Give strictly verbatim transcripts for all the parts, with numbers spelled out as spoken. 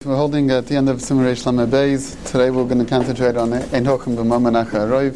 We're holding at the end of Simon Reish Lamed Beis. Today we're going to concentrate on Ein Hokum B'Mamon Acha Roiv.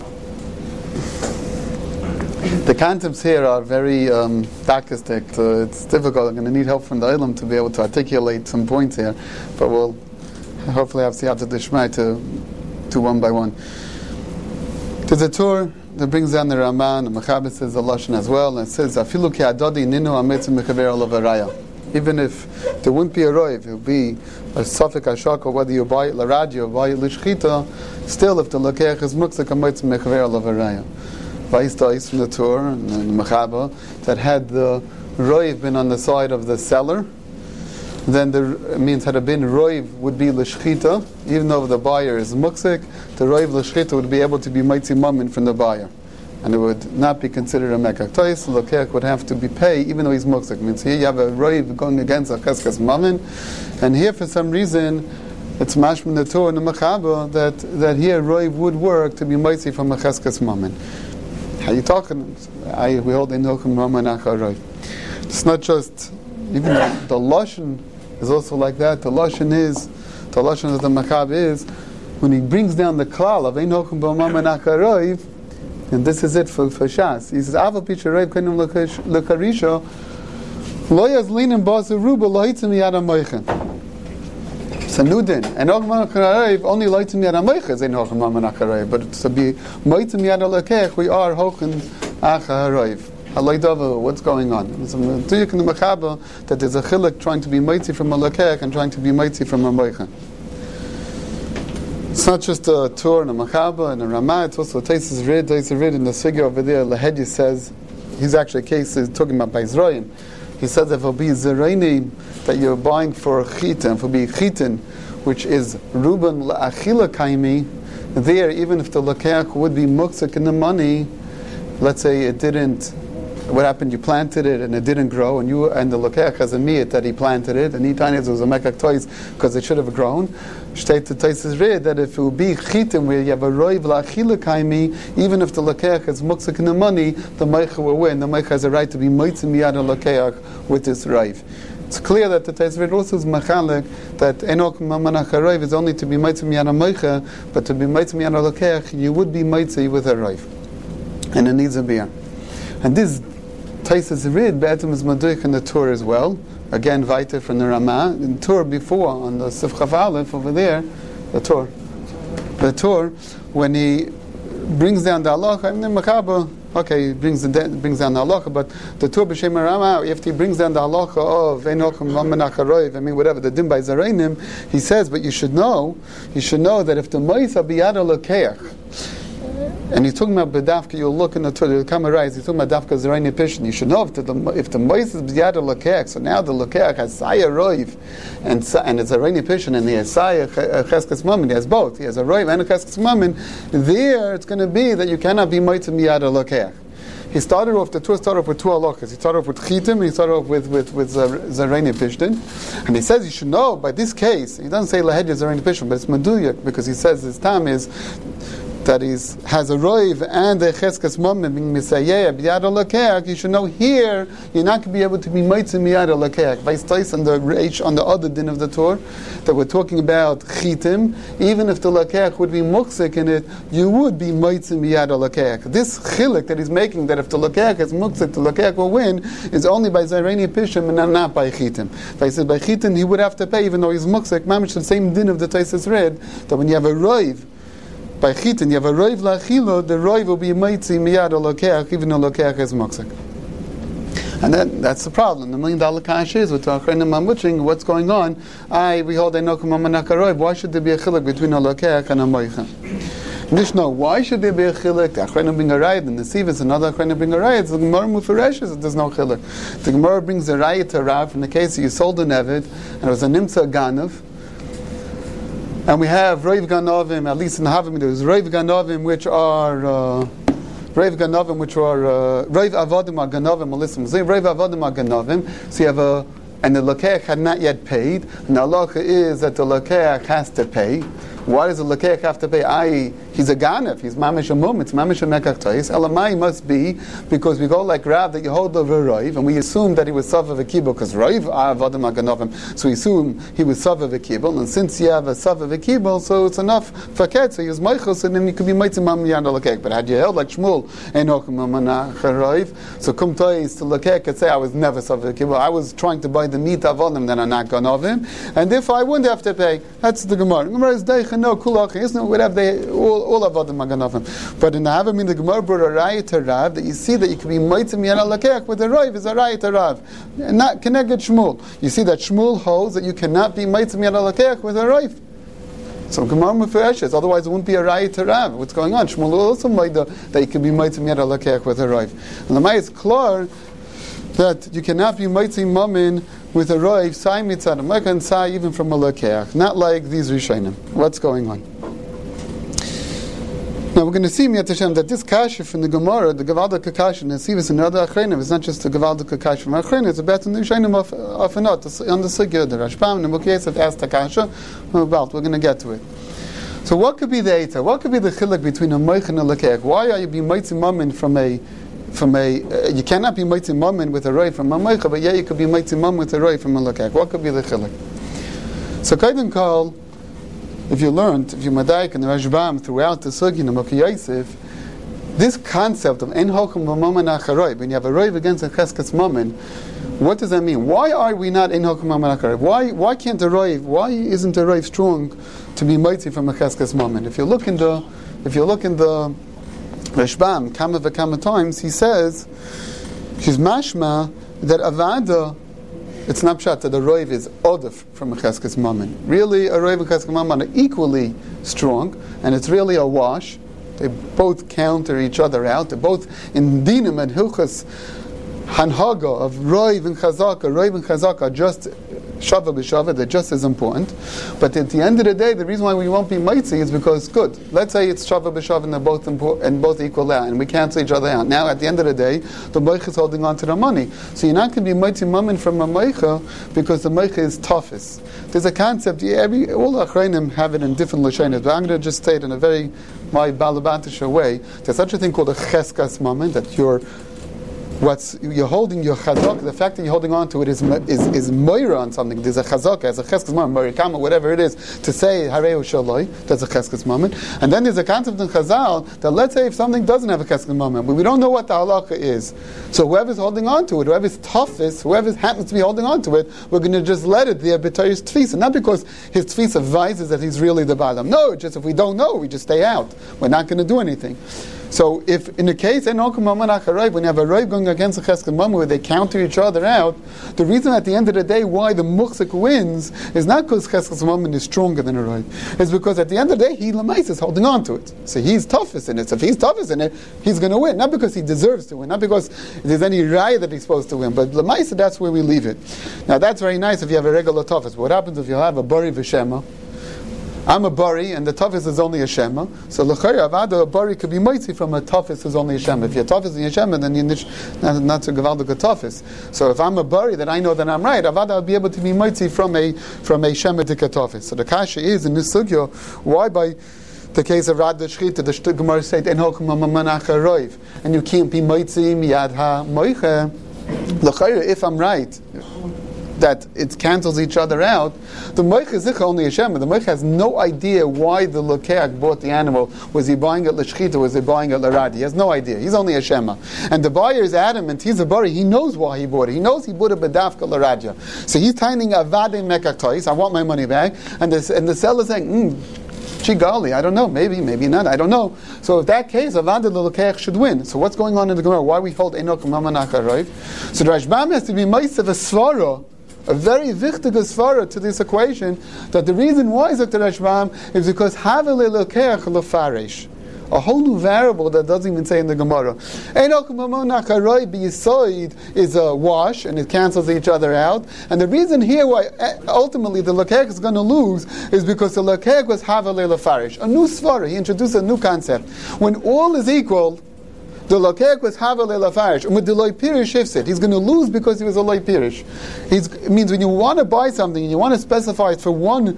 The concepts here are very um, darkistic, so it's difficult. I'm going to need help from the Olam to be able to articulate some points here, but we'll hopefully have Siyata Dishmai to do one by one. There's a tour that brings down the Raman, the Mechaber says the Lashon as well, and it says, Afilu ki adodi ninu ametzim mechaver olav haraya. Even if there wouldn't be a roiv, it would be a safek hashak, or whether you buy it l'radio or buy it l'shchita, still if the lokeach is muktzak ametzim mechaver olav haraya. Vayis from the Torah and the Mechaber that had the roiv been on the side of the seller, then the it means had it been roiv would be l'shchita, even though the buyer is muktzak, the roiv l'shchita would be able to be mitzi mamin from the buyer, and it would not be considered a mekach tois. The lokeach would have to be paid even though he's muktzak. Means here you have a roiv going against a cheskes mamin, and here for some reason it's mashman the Torah and the Mechaber that that here roiv would work to be mitzi from a cheskes mamin. How you talking? I we hold Ein Hokum B'Mamon Acha Roiv. It's not just even the, the lashon is also like that. The lashon is the lashon of the Mechaber is when he brings down the klal of Ein Hokum B'Mamon Acha Roiv, and this is it for for Shas. He says Ava Picha Roiv Kenim Lekarisha Lo Yazlinin Basu Ruba Lo Hitzim Yad HaMoichen. Sanudin and Hokum B'Mamon Acha Roiv only Lo Hitzim Yad HaMoichen is Ein Hokum B'Mamon Acha Roiv, but to be Moitzim Yad HaLokeach we are Hokum Acha Roiv. Halaydava, what's going on? There's a Duyuk in the Mechaber that there's a chiluk trying to be mitzi from a lokeach and trying to be mitzi from a moicha. It's not just a Torah and a Mechaber and a Ramah, it's also a Taisus Rid. Taisus Rid in the figure over there, Lahedji says, he's actually a case, he's talking about Baizroyim. He says if it'll be Zeraini that you're buying for Chitin, for be Chitin, which is Ruben La'achila Kaimi, there, even if the lokeach would be muktzak in the money, let's say it didn't, what happened, you planted it and it didn't grow, and you and the lokeach has a miyat that he planted it, and he tiny it was a mekach tois because it should have grown. State the Taisus Rid that if it would be chitim where you have a roiv la'achila kaimi, even if the lokeach is muktzak in the money, the meicha will win. The meicha has a right to be mitzim miyad lokeach with this roiv. It's clear that the Taisus Rid also is machalik that Ein Hokum B'Mamon Acha Roiv is only to be mitzim miyad meicha, but to be mitzim miyad lokeach you would be mitzi with a roiv, and it needs a beer. And this Taisus Rid Be'etim is Maduik in the Torah as well. Again, Vaiter from the Ramah. In the Torah before, on the Sifchav Aleph over there, the Torah, the Torah, when he brings down the halacha, I mean, the Mechaber, okay, he brings, the, brings down the halacha, but the Torah B'Shem Ramah, if he brings down the halacha of Ein Hokum B'Mamon Acha Roiv, I mean, whatever, the Din by Zareinim, he says, but you should know, you should know that if the Moisa B'Yad HaLokeach, and he's talking about bedafka. You'll look in the Torah. You'll come arise. He's talking about dafka zeraini pishin. You should know if the if the mois is b'yad lokeach. So now the lokeach has saya roiv, and and it's a zeraini pishin, and he has saya cheskes mamin. He has both. He has a roiv and a cheskes mamin. There, it's going to be that you cannot be moitzim b'yad lokeach. He started off, the Torah started off with two halachas. He started off with chitim, and he started off with with with zeraini pishin. And he says you should know by this case. He doesn't say lahedja zeraini pishin, but it's meduyak because he says his time is that is has a roiv and a cheskes mamin being misayeh b'yad lokeach. You should know here you're not going to be able to be mitzim b'yad lokeach. Vayis on the reish on the other din of the Torah that we're talking about chitim. Even if the lokeach would be muktzak in it, you would be mitzim b'yad lokeach. This chiluk that he's making that if the lokeach is muktzak, the lokeach will win is only by zeraini pishim and not by chitim. Vayis by chitim he would have to pay even though he's muktzak. Mamish the same din of the Taisus Rid that when you have a roiv by chitin, you have a roiv la'achilo, the roiv will be mitzi miyad lokeach, even though lokeach is muktzak. And then that's the problem. The million dollar kasha is with Achreinim Mamuching, what's going on? I we hold Ein Hokum B'Mamon Acha Roiv. Why should there be a chiluk between a lokeach and a moicha? Nishno, why should there be a chiluk? The Achreinim bring a rayat, and the Sivas, another Achreinim bring a rayat. The Gemara Mufareshes that there's no chiluk. The Gemara brings a rayat to Rav in the case you sold an Eved, and it was a nimtza ganav. And we have Roiv Ganovim, at least in the Havim, there's Roiv Ganovim, which are uh, Roiv Ganovim, which are uh, Roiv Avodim are Ganovim. Listen, Roiv Avodim are Ganovim. So you have a, and the lokeach had not yet paid. And the halacha is that the lokeach has to pay. Why does the lokeach have to pay? I He's a ganef. He's mamish a mum. It's mamish a mekach tois. Elamai must be because we go like Rav that you hold over Roiv, and we assume that he was sava v'kibul because Roiv avadim aganavim. So we assume he was sava v'kibul, and since you have a sava v'kibul, so it's enough for ket. So he was meichus, and then you could be meitzim mam yanda lakek. But had you held like Shmuel ein hokum mamanach Roiv, so kum tois to lakek could say I was never sava v'kibul. I was trying to buy the meat avodim, then I'm not ganavim, and therefore I wouldn't have to pay. That's the Gemara. Gemara is deicha no kulach. Isn't it? Whatever they all. All avodim maganavim, but in the Havamim the Gemara brought a raya to Rav that you see that you can be meitzim yana lakech with the Rav is a raya to Rav, and not connected Shmuel. You see that Shmuel holds that you cannot be meitzim yana lakech with a Rav. So Gemara mefreshes, otherwise it wouldn't be a raya to Rav. What's going on? Shmuel also made that you can be meitzim yana lakech with a Rav. And the Maya is clear that you cannot be meitzim mamin with a Rav sai mitzad a and sai even from a lakech, not like these Rishonim. What's going on? Now we're going to see Miyat Hashem that this kasha from the Gemara, the Gavaldik kasha, and see this in other Achreinim, it's not just the Gavaldik kasha from Achreinim, it's about the Rishonim of of not on the Sugya, the Rashbam, the Mukiyes have asked the kasha about. We're going to get to it. So what could be the Eita? What could be the chiluk between a Moich and a Lekech? Why are you being Moitzim Mamin from a from a uh, you cannot be Moitzim Mamin with a Roi from a Moich, but yeah, you could be Moitzim Mamin with a Roi from a Lekech. What could be the chiluk? So Kaidim call. If you learned, if you Madaik and the Rashbam throughout the Sugi and the Moki Yosef, this concept of En Hokum V'Maman Acharoy, when you have a Roiv against a Cheskes Mammon, what does that mean? Why are we not En Hokum V'Maman Acharoy? Why why can't a Roiv, why isn't a Roiv strong to be mighty from a Cheskes Mammon? If you look in the, if you look in the Rashbam, Kama V'Kama times, he says, he's mashma that Avada, it's not pshat that a roiv is odef from a cheskes mammon. Really, a roiv and cheskes mammon are equally strong, and it's really a wash. They both counter each other out. They're both in dinim and hilchas hanhaga of roiv and chazaka. Roiv and chazaka are just shava b'shava. They're just as important. But at the end of the day, the reason why we won't be mitzi is because good. Let's say it's shava b'shava and they're both important and both equal out, and we cancel each other out. Now, at the end of the day, the moich is holding on to the money, so you're not going to be mitzi mammon from a moicha because the moicha is toughest. There's a concept. Every all the achreinim have it in different lashonos, but I'm going to just state in a very my balabantisha way. There's such a thing called a cheskas mammon, that you're What's you're holding your chazak? The fact that you're holding on to it is is is moira on something. There's a chazak as a cheskes moment, moirikama, whatever it is, to say hareu shaloi. That's a cheskes moment. And then there's a concept in Chazal that let's say if something doesn't have a cheskes moment, but we don't know what the halakha is. So whoever's holding on to it, whoever's toughest, whoever happens to be holding on to it, we're going to just let it there b'tayis tfisa. Not because his tfisa advises that he's really the bottom. No, it's just if we don't know, we just stay out. We're not going to do anything. So if in the case when you have a roiv going against a cheskes mammon where they counter each other out, the reason at the end of the day why the muchzik wins is not because cheskes mammon is stronger than a roiv. It's because at the end of the day he lamais is holding on to it. So he's toughest in it. So if he's toughest in it, he's going to win. Not because he deserves to win, not because there's any raya that he's supposed to win, but lamais, that's where we leave it. Now that's very nice if you have a regular toughest. But what happens if you have a bari v'shema? I'm a bari, and the toughest is only a shema. So l'chayra avada a bari could be mitzi from a toughest is only a shema. If you're toughest and a shema, then you're not not to gavaldik a toughest. So if I'm a bari, that I know that I'm right, avada I'll be able to be mitzi from a from a shema to a toughest. So the kasha is in this sugya why by the case of Rad Shchita, the Gemara said en hokum mamanach roiv, and you can't be mitzi miyad ha moiche. L'chayra, if I'm right, that it cancels each other out, the Moich is only a Shema. The Moich has no idea why the Lokeach bought the animal. Was he buying it l'shchita? Was he buying it l'radi? He has no idea. He's only a Shema. And the buyer is adamant. He's a bari. He knows why he bought it. He knows he bought it b'dafka l'radya. So he's tinding avadim mekaktois. I want my money back. And the, and the seller's saying, hmm, Chigali, I don't know, maybe, maybe not, I don't know. So if that case, Avada l'Lokeach should win. So what's going on in the Gemara? Why we hold Enok Mamanach HaRoiv? So the Rashbam has to be Meisav a Svara, a very wichtige svara to this equation, that the reason why is that the Rashbam is because Havele Lokeach Lefarish, a whole new variable that doesn't even say in the Gemara. Enok Mamanach HaRoiv b'Yisoid is a wash, and it cancels each other out. And the reason here why ultimately the Lokeach is going to lose is because the Lokeach was Havele Lefarish. A new svara, he introduced a new concept. When all is equal, the Lokeach was Havale Lafarish, and with the Loi Pirish Ifsit, he's going to lose because he was a Loi Pirish. It means when you want to buy something and you want to specify it for one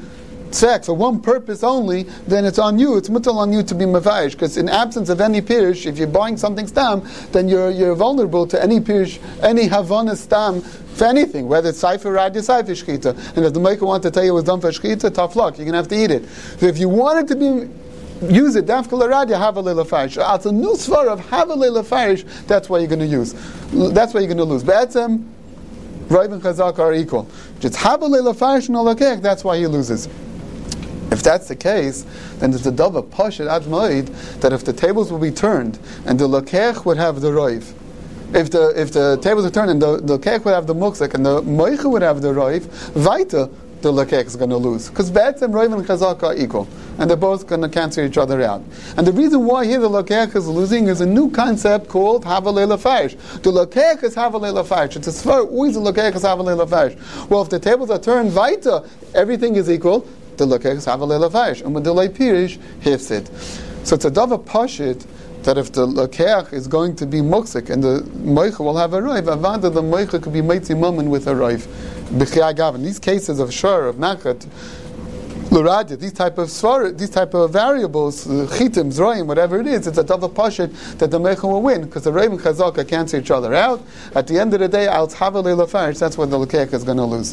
tzek for one purpose only, then it's on you. It's mutal on you to be mavarish, because in absence of any pirush, if you're buying something stam, then you're you're vulnerable to any pirush, any havana stam for anything, whether it's Seifer Radya, Seifer Shchita. And if the maker wants to tell you it was done for Shchita, tough luck, you're going to have to eat it. So if you want it to be, use it, Dafka L'Radya, have a little farish. It's a new svar of have a little farish, that's what you're going to use. That's what you're going to lose. Be'etzem, Rav and Chazak are equal. Just have a little farish and olakech, that's why he loses. If that's the case, then there's a dava pashit ad moed that if the tables will be turned and the lokech would have the roiv, if the if the tables are turned and the the lokech would have the muksek and the moicha would have the roiv, vaita the lokech is going to lose, because be'etzem roiv and chazak are equal, and they're both going to cancel each other out. And the reason why here the lokech is losing is a new concept called havalei lefarish. The lokech is havalei lefarish. It's a svar always the lokech is havalei lefarish. Well, if the tables are turned vaita, everything is equal. The lokech is havalei lefarish, and with the lay pirish hifsid. So it's a dava pashit that if the lokech is going to be muksik and the moicha will have a roiv, avada the moicha could be meitzi moment with a roiv. B'chiyah gav. In these cases of shur, of nachat, l'radya, these type of svar, these type of variables, chitim, zroim, whatever it is, it's a dava pashit that the moicha will win, because the roiv and chazaka cancel each other out. At the end of the day, al havalei lefarish, that's what the lokech is going to lose.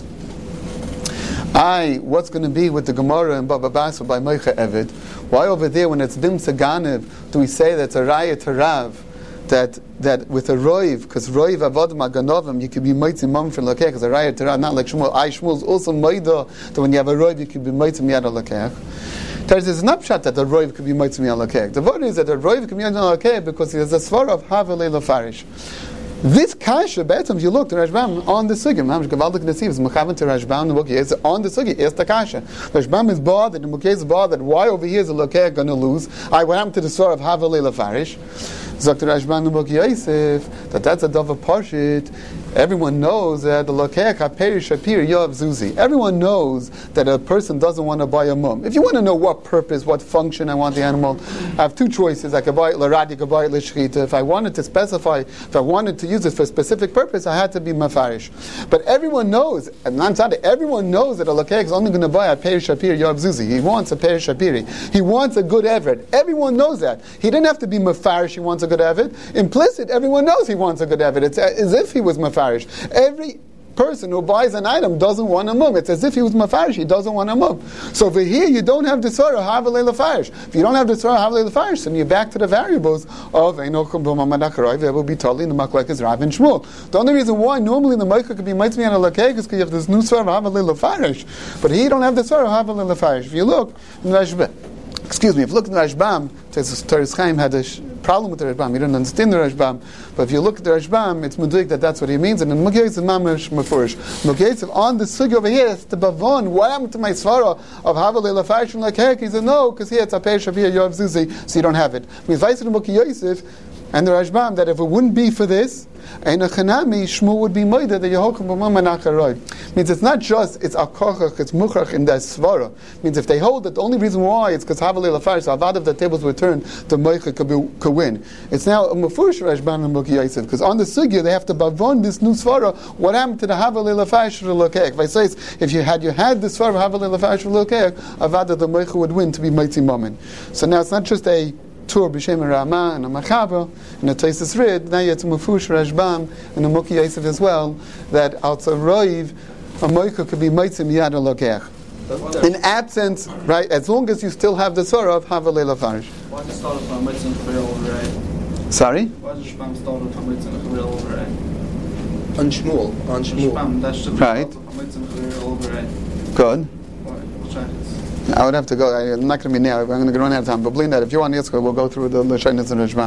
I, what's going to be with the Gemara and Baba Basra by Moicha Evid? Why over there, when it's Dim Saganev, do we say that it's a Raya to Rav, that that with a Roiv, because Roiv Avodim Aganovim, you could be Moitzim Mom for Lakech, because a Raya to Rav, not like Shmuel. I, Shmuel is also Moida, that when you have a Roiv, you could be Moitzim Yad Lakech. There's a snapshot that the Roiv could be Moitzim Yad Lakech. The word is that the Roiv could be Yad Lakech because he has a svar of Havalei Lefarish. This kasha, better if you look to Rashbam on the sugya, Mamish Gavaldik Nesiv is Mechavan to Rashbam. The book is on the sugya. Is the kasha. Rashbam is bothered. The Mukhe is bothered. Why over here is the lokeh going to lose? I went up to the svar of Havalei Lefarish. Doctor Rashbam the book Yosef that that's a dava parshit. Everyone knows that the lokeh kaperi shapir yoav zuzi. Everyone knows that a person doesn't want to buy a mum. If you want to know what purpose, what function I want the animal, I have two choices. I could buy it l'radi, I could buy it l'shchita. If I wanted to specify, if I wanted to use it for a specific purpose, I had to be mafarish. But everyone knows, and I'm sorry, everyone knows that a lokeh is only going to buy a peri shapir yoav zuzi. He wants a peri shapiri. He wants a good eved. Everyone knows that. He didn't have to be mafarish. He wants a good eved. Implicit, everyone knows he wants a good eved. It's as if he was mafarish. Every person who buys an item doesn't want a mum. It's as if he was mafarish. He doesn't want a mum. So over here, you don't have the surah havalei lefarish. If you don't have the surah havalei lefarish, then you're back to the variables of einochum b'mamadakarai. There will be totally in the maklekes Rav and Shmuel. The only reason why normally the moicha could be mitzvah and a lakek is because you have this new surah havalei lefarish. But here you don't have the surah havalei lefarish. If you look in Rashbam, excuse me, if you look in the Rashbam, Teres Chaim had a sh- problem with the Rashbam. He didn't understand the Rashbam. But if you look at the Rashbam, it's mudik that that's what he means. And in Mukhe is mamish mefurish. Mukhe is on the sugi over here. It's the bavon. What happened to my svara of havalei lefarish and lakek? He said no, because here it's a pei shavir yoav zuzi, so you don't have it. We advise in Mukhe Yosef and the Rashbam that if it wouldn't be for this, and a chanami Shmuel would be moida that Yehokim b'mamanacharoi. Means it's not just it's akochach, it's muchach in the svara. Means if they hold that the only reason why it's because havalei lefarish, so avad of the tables were turned, the moicha could, could win. It's now a mefurish Rashbam and Mukhe Yosef because on the sugya they have to bavon this new svara. What happened to the havalei lefarish for the lokek? If I say if you had you had the svara havalei lefarish for the lokek, avad of the moicha would win to be mighty moment. So now it's not just a Tur b'shem Rama and a Machaba and a Taisus Rid. Now you have to Mufush Rashbam and a Mukhe Yosef as well. That also Roiv a Moika could be Maitzim Yad Lokech. In absence, right? As long as you still have the Surah of Havalei Lefarish. Why does it start from Maitzim Chavil over? Sorry. Why does Rashbam start from Maitzim Chavil over? On Shmuel, on Shmuel. That should right. Maitzim Chavil over. Good. We'll try this. I would have to go. I'm not going to be now. I'm going to run out of time. But believe that if you want Yitzchak, we'll go through the Lashonos and Rashbam.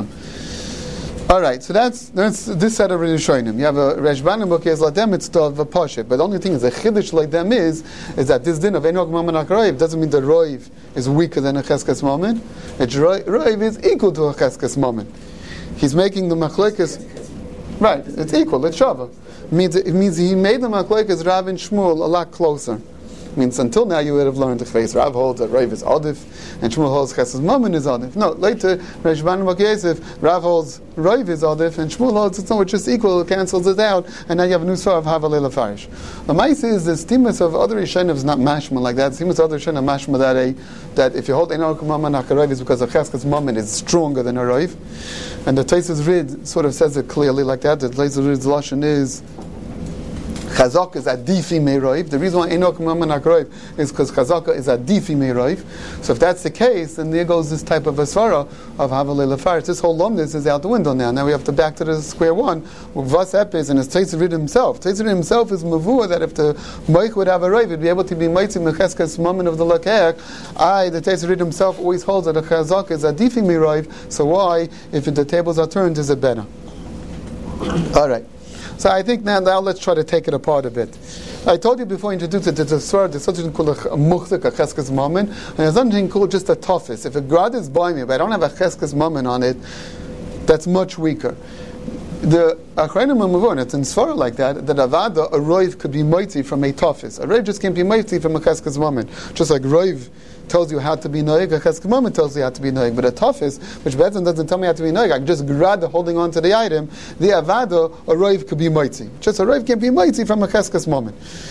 All right. So that's that's this set of Rishonim. You have a Rashbam and Mukhe Ladem. It's the V'Poshet. But the only thing is the Chiddush like them is is that this din of Enok Mamanach Roiv doesn't mean that Roiv is weaker than a Cheskes moment. It's Roiv is equal to a Cheskes moment. He's making the machlekes right. It's equal. It's Shava. It means it means he made the machlekes Rav and Shmuel a lot closer. Means until now you would have learned the face. Rav holds that Rav is Adif, and Shmuel holds Chesed Mammon is Adif. No, later, Reish Ban Bak Yosef, Rav holds Rav is Adif, and Shmuel holds it's not, it's just equal, it cancels it out, and now you have a new sort of Havalei Lefarish. The Maisa is the stimus of other Rishonim is not mashma like that. The stimus of other Rishonim mashma that a, that if you hold Eino Mammon HaRav is because a Chesed Mammon is stronger than a Rav. And the Tosfos Rid sort of says it clearly like that. The Tosfos Rid's lashon is Chazaka is adifi me'roiv. The reason why Enoch Mammon HaRav is because Chazaka is adifi me'roiv. So if that's the case, then there goes this type of a svara of Havalei Lefarish. This whole lumnus is out the window now. Now we have to back to the square one. Vas Epis and his Tosfos Rid himself. Tosfos Rid himself is mavua that if the Moich would have a roiv, it'd be able to be mitzvah mecheskes Mammon of the Lakeach. I, the Tosfos Rid himself always holds that a Chazaka is adifi me'roiv. So why, if the tables are turned, is it better? All right. So I think now, now let's try to take it apart a bit. I told you before I introduced it, there's a sword, there's something called a muchzik, a cheskes mammon, and there's something called just a tofis. If a grad is by me, but I don't have a cheskes mammon on it, that's much weaker. The Achrayim Mavon, it's in Sfara like that, that Avada, a roiv could be moitzi from a tofis. A roiv just can't be moitzi from a cheskes mammon. Just like roiv tells you how to be noig, a cheskes mammon tells you how to be noig. But a tofis, which Betzin doesn't tell me how to be noig, I can just grad holding on to the item, the Avada, a roiv could be moitzi. Just a roiv can't be moitzi from a cheskes mammon.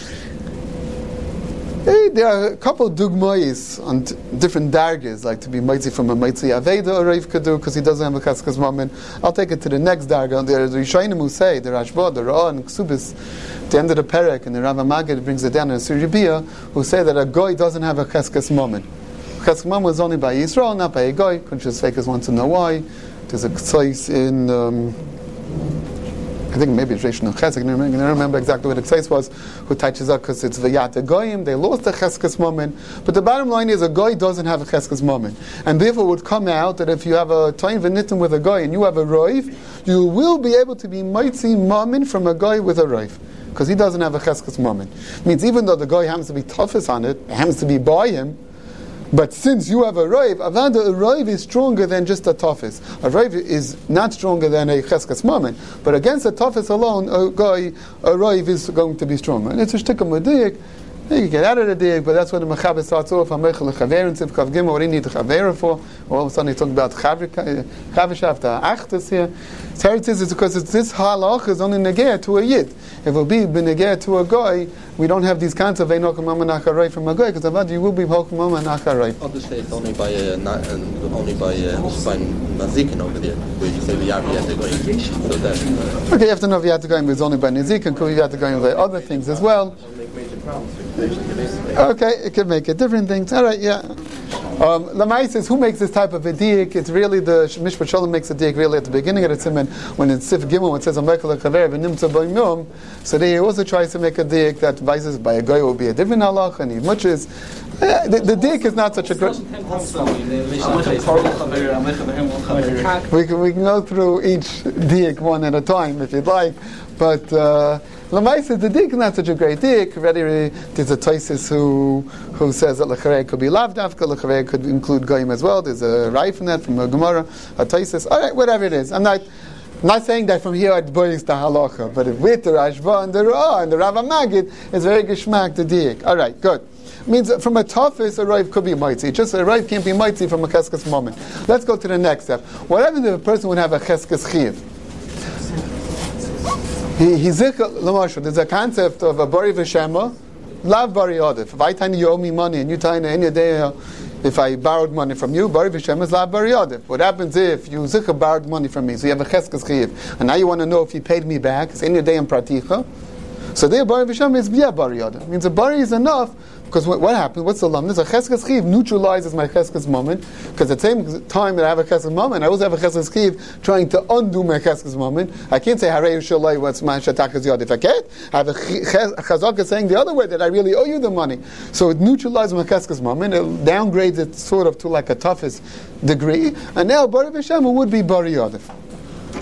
Hey, there are a couple of dugmois on t- different dargas, like to be mitzvah from a mitzvah aveda, or Rav could do because he doesn't have a cheskes mammon. I'll take it to the next darga. There are the Rishonim who say, the Rashba, the Ra, and Ksubis, at the end of the Perek, and the Rav Magid brings it down in Suribia, who say that a goy doesn't have a cheskes mammon. Cheskes mammon was only by Yisrael, not by a goy. Conscious fakers want to know why. There's a ktsois in. Um, I think maybe it's Reish Chesed. I don't remember, I don't remember exactly what the Ksais was, who touches up because it's Vayat Goyim. They lost the Cheskes Mammon. But the bottom line is a Goy doesn't have a Cheskes Mammon. And therefore it would come out that if you have a Toin V'nitim with a Goy and you have a Roiv, you will be able to be Mitzi Mammon from a Goy with a Roiv. Because he doesn't have a Cheskes Mammon. Means even though the Goy happens to be toughest on it, it happens to be by him, but since you have a roiv, avada a roiv is stronger than just a tofis. A roiv is not stronger than a cheskes mammon. But against a tofis alone, a guy, a roiv is going to be stronger. And it's a shtikum mediyik. You get out of the dig, but that's when the mechaber starts off. Hameichel lechaver and tzivkav gimel. What do you need the chaver for? All of a sudden, he talking about chavishav the achtas here. Teretz is because it's this halach is only negeh to a yid. If it will be benegeh to a guy, we don't have these kinds of einok mammon acharay from a guy because avad you will be hok mammon acharay. Obviously, it's only by uh, not, uh, only by uh, by nazikin over there, where you say the yavi at the guy. So that. Uh, okay, you have to know v'yat going is only by nazikin. You have to go with other things as well. Okay, it could make it different things. All right, yeah. Um, Lamai says, who makes this type of a diik? It's really the Mishpat Shalom makes a diik really at the beginning of the Siman when in Sif Gimel when it says Amekal Chaver v'nimtza b'yom. So there he also tries to make a diik that advises by a guy will be a different halach and he muches. Uh, the, the diik is not such a great. We can we can go through each diik one at a time if you'd like, but. Uh, Lamaisa, the dik is not such a great dik. Already, there's a Tosfos who who says that lecharei could be lavdafka, lecharei could include goyim as well. There's a Raif in that from a Gemara, a Tosfos. All right, whatever it is. I'm not I'm not saying that from here it boils the halacha, but if with the Rashba and the Ra and the Rav Magid, it's very geshmak the dik. All right, good. Means that from a tofis, a roiv could be mitzi. Just a roiv can't be mitzi from a cheskes moment. Let's go to the next step. What happens if a person would have a cheskes chiv? He, he's there's a concept of a bari v'shema, lav bari odif. If I tell you you owe me money and you tell me any day, if I borrowed money from you, bari v'shema is lav bari odif. What happens if you zikha borrowed money from me, so you have a cheskes chiv, and now you want to know if he paid me back? It's any day in praticha. So there, bari v'shema is via bari odif. It means a bari is enough. Because what, what happens? What's the lamdas? A cheskes chiv neutralizes my cheskes moment. Because at the same time that I have a cheskes moment, I also have a cheskes chiv trying to undo my cheskes moment. I can't say harei shalai what's my shatakas yad. If I can't, I have a chazaka saying the other way that I really owe you the money. So it neutralizes my cheskes moment. It downgrades it sort of to like a toughest degree. And now bari v'shema would be bari yadif.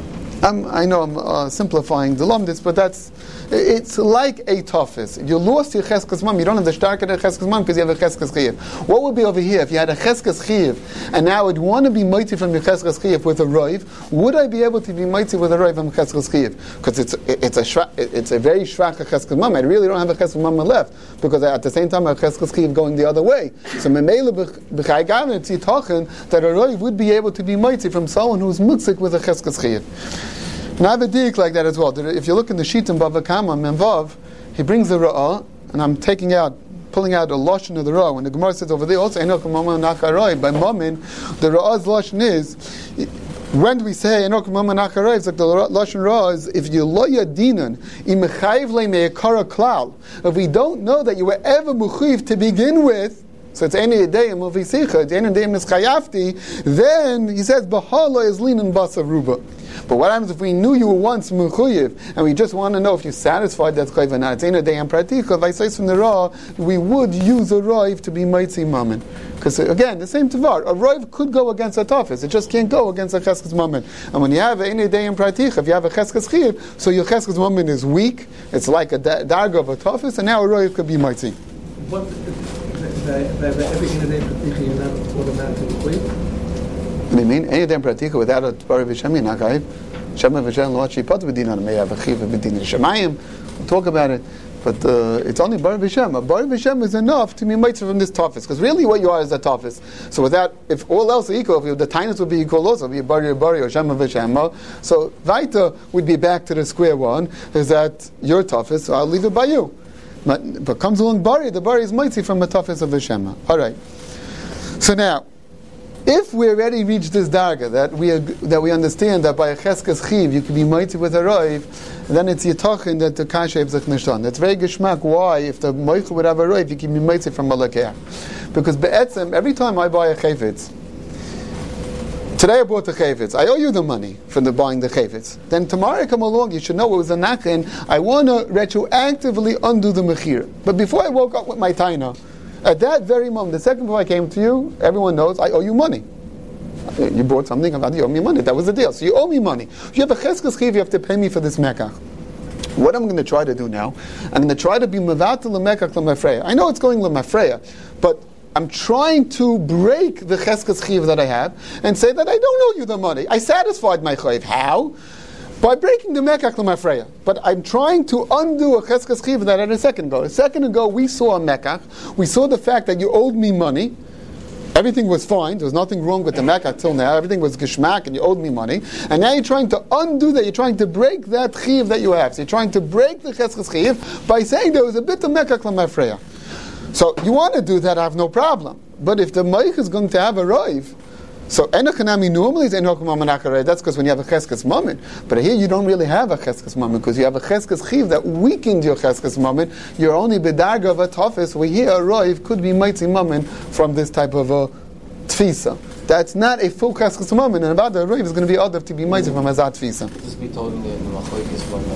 I'm, I know I'm uh, simplifying the lumdis, but that's it's like a toughest. You lost your cheskes mum. You don't have the starker cheskes mum because you have a cheskes chiv. What would be over here if you had a cheskes chiv and now I'd want to be mighty from your cheskes chiv with a roiv? Would I be able to be mighty with a roiv from cheskes chiv? Because it's it's a shra, it's a very shrak cheskes mum. I really don't have a cheskes mum left because I, at the same time I have cheskes chiv going the other way. So memela b'chai gavin it's yitochen that a roiv would be able to be mighty from someone who's mutzik with a cheskes chiv. And I have a dik like that as well. If you look in the Shitim Bava Kama Memvav, he brings the Ra'ah, and I'm taking out, pulling out a Lashon of the Ra'ah. When the Gemara says over there also, Enoch Mama Nacharoi, by Mamin, the Ra'ah's Lashon is, when do we say Enoch Mama Nacharoi, it's like the Lashon Ra'ah is, if you lo yadinan, im chayv le me'ekara klal, if we don't know that you were ever muchiv to begin with, so it's any day in Muvisicha, it's any day in Mischayafti, then he says, Bahala is lean and basa ruba. But what happens if we knew you were once Mechuyev, and we just want to know if you're satisfied that's Chayv or not? It's any day in Pratika, if I say from the Ra, we would use a Raiv to be Maitzi Mammon. Because again, the same Tavar, a Raiv could go against a Tafis, it just can't go against a Cheskes Mammon. And when you have any day in Pratika, if you have a Cheskes Chiv, so your Cheskes Mammon is weak, it's like a Darga of a Tafis, and now a Raiv could be Maitzi. What, every day in Pratika, you're not automatically Mechuyev? What do you mean? Any damn pratika without a Bari V'Shem, you're not Chayiv. Shema V'Shem lo Shipat V'Dinan may have a Chiv V'Dinan Shemayim. We'll talk about it, but uh, it's only Bari V'Shem. A Bari V'Shem is enough to be mitzvah from this Tafis, because really what you are is a Tafis. So without, if all else are equal, if the Tainus would be equal also, be a Bari or Bari or Shema V'Shem. So Vaita would be back to the square one, is that your Tafis, so I'll leave it by you. But, but comes along Bari, the Bari is mitzvah from a Tafis of V'Shem. Alright. So now, if we already reached this darga that we that we understand that by a cheskes chiv you can be mighty with a roiv, then it's yitachin that the kasha ibzach nishtan. That's very geschmack. Why, if the moicha would have a roiv, you can be mighty from malakeh? Because be'etzem, every time I buy a chayvitz, today I bought the chayvitz, I owe you the money for the buying the chayvitz. Then tomorrow I come along, you should know it was a nachin. I want to retroactively undo the mechir. But before I woke up with my taina, at that very moment, the second before I came to you, everyone knows I owe you money. You bought something, about you owe me money. That was the deal. So you owe me money. If you have a cheskes chiv, you have to pay me for this mekach. What I'm going to try to do now, I'm going to try to be mevatel lemekach lemafreya. I know it's going lemafreya, but I'm trying to break the cheskes chiv that I have and say that I don't owe you the money. I satisfied my chayiv. How? By breaking the mekach l'mafreya. But I'm trying to undo a cheskes chiv that I had a second ago. A second ago, we saw a mekach. We saw the fact that you owed me money. Everything was fine. There was nothing wrong with the mekach till now. Everything was geshmak and you owed me money. And now you're trying to undo that. You're trying to break that chiv that you have. So you're trying to break the cheskes chiv by saying there was a bit of mekach l'mafreya. So you want to do that, I have no problem. But if the moich is going to have a roiv, so enochanami normally is enoch mamanachare. That's because when you have a cheskes moment. But here you don't really have a cheskes moment because you have a cheskes chiv that weakened your cheskes moment. You're only bedarga of a tafis. Where here a roiv could be mighty moment from this type of a tfisa. That's not a full cheskes moment. And about the roiv is going to be other to be mighty from a zat tfisa. This be told in the machlokes from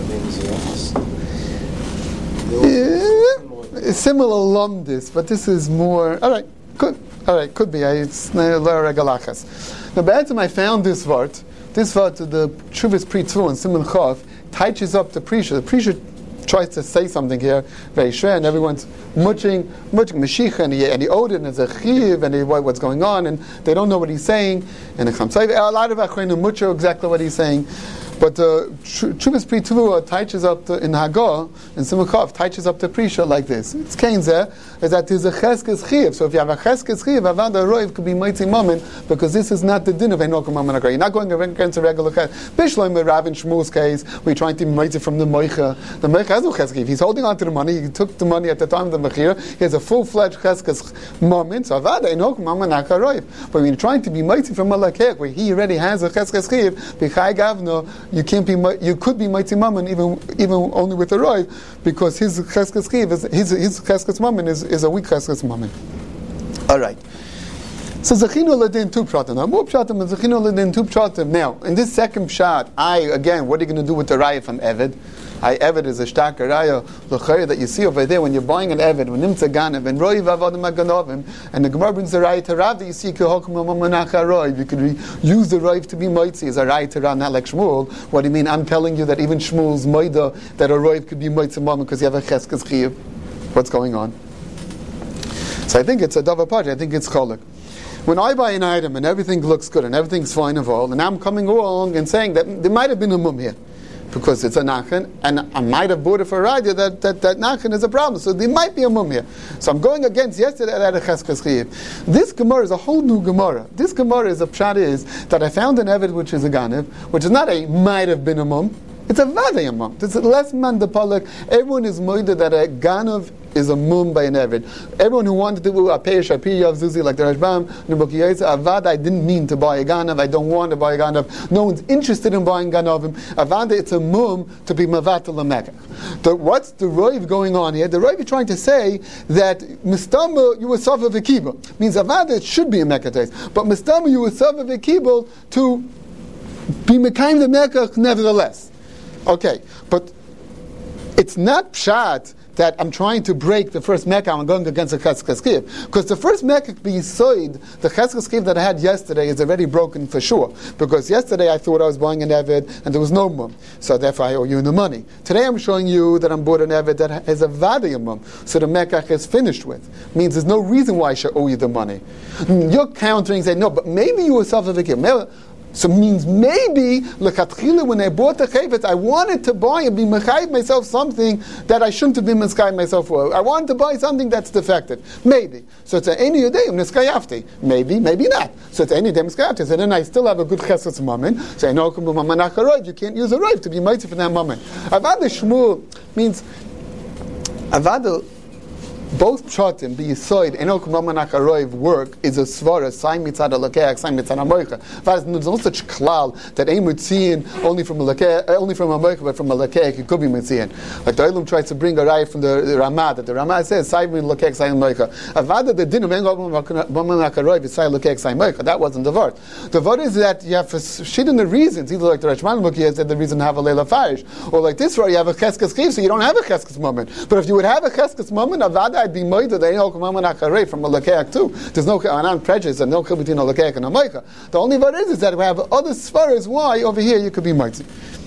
the Yeah, similar lumdis, but this is more. All right, good. All right, could be. It's lower regalachas. Now, by the time I found this vart, this vart, the Chuvas Pri Tvu and Simon Chav, touches up the Prisha. The Prisha tries to say something here, very sure, and everyone's muching, muching Mashiach, and he, and he owed it, and it's a chiv, and he, what, what's going on, and they don't know what he's saying. And a lot of Achreinu mucho exactly what he's saying. But the Chuvas Pri Tvu touches up the, in Hagah, and Simukov touches up the Prisha like this. It's Kainzeh, is that there's a cheskes chiv. So if you have a cheskes chiv, Avad HaRoiv could be mighty moment, because this is not the din of Enoch Mamanakar. You're not going against a regular ches. Bishloim with Rav and Shmuel's case, we're trying to be mighty from the Moicha. The Moicha has no cheskes chiv. He's holding on to the money. He took the money at the time of the Mechira. He has a full-fledged cheskes moment. So Avad Enoch Mamanakar Roiv. But when you're trying to be mighty from Malakek, where he already has a cheskes chiv, B'chai Gavno, you can't be. You could be mighty mammon even even only with a roy, because his cheskes chiv is his his cheskes mammon is, is a weak cheskes mammon. All right. So zechinu ledin two pshatim. Now more pshatim and zechinu ledin two pshatim. Now in this second pshat, I again, what are you going to do with the raya from Eved? I Eved is a starker raya l'chayr that you see over there when you're buying an Eved, when nimtza ganav and roiv avodim aganovim, and the Gemara brings the raya to Rav that you see kehokum mamanacha roiv. You could re- use the roiv to be moitzi as a raya to Rav, not like Shmuel. What do you mean? I'm telling you that even Shmuel's moida that a roiv could be moitzi mom because you have a cheskes chiyuv. What's going on? So I think it's a davar party. I think it's cholek. When I buy an item and everything looks good and everything's fine and all, and I'm coming along and saying that there might have been a mum here because it's a nachan, and I might have bought it for a raya that that that nachan is a problem. So there might be a mum here. So I'm going against yesterday at a cheskes chiyuv. This gemara is a whole new gemara. This gemara is a pshat is that I found an eved which is a ganev, which is not a might have been a mum. It's a vadei mum. It's less man the palak. Everyone is moida that a ganav is a mum by an eved. Everyone who wanted to do a peish a pi of zuzi like the Rashbam, Nubukiyesa, avad I didn't mean to buy a ganav. I don't want to buy a ganav. No one's interested in buying ganavim. Avad it's a mum to be mavatal lemekach. The what's the roiv going on here? The roiv is trying to say that mistama you were suffer v'kibul means avad it should be a mekates, but mistama you were suffer v'kibul to be mekayim the mekach nevertheless. Okay, but it's not pshat that I'm trying to break the first Mecca, I'm going against the Cheskes Chiyuv. Because the first Mecca B'Yisoid, the Cheskes Chiyuv that I had yesterday is already broken for sure. Because yesterday I thought I was buying an Eved and there was no mum. So therefore I owe you the money. Today I'm showing you that I'm bought an Eved that has a Vadiyah mum. So the Mecca is finished with. Means there's no reason why I should owe you the money. You're countering saying, no, but maybe you were self-evident. So it means maybe l'chatchila when I bought the chayvetz, I wanted to buy and be mechayiv myself something that I shouldn't have been mechayiv myself for. I wanted to buy something that's defective. Maybe. So it's any day neskayafti. Maybe, maybe not. So it's any day neskayafti. So then I still have a good chesed moment. So I know you can't use a roiv to be mitzvah for that moment. Avad Shmuel means avad. Both pshatim, the yisoid, enok mamanach haroiv work is a svara, sai mitzad alakeach, sai mitzad hamoicha. There's no such klal that ain't mitziin only from a lakeach, only from a moicha, but from a lakeach it could be mitziin. Like the Olam tries to bring a raya from the, the Ramah, that the Ramah says sai min lakeach, sai moicha. Avada the din of enok mamanach haroiv is sai lakeach, sai moicha. That wasn't the word. The word is that you have shit in the reasons, either like the Rashman Mukhi said the reason to have a leila farish, or like this where you have a cheskes chiv, so you don't have a cheskes moment. But if you would have a cheskes moment, avada I'd be moida. They ain't from a lakeach too. There's no anan prejudice and no kill between a lakeach and a moika. The only what is is that we have other svaras. Why over here you could be moitzi.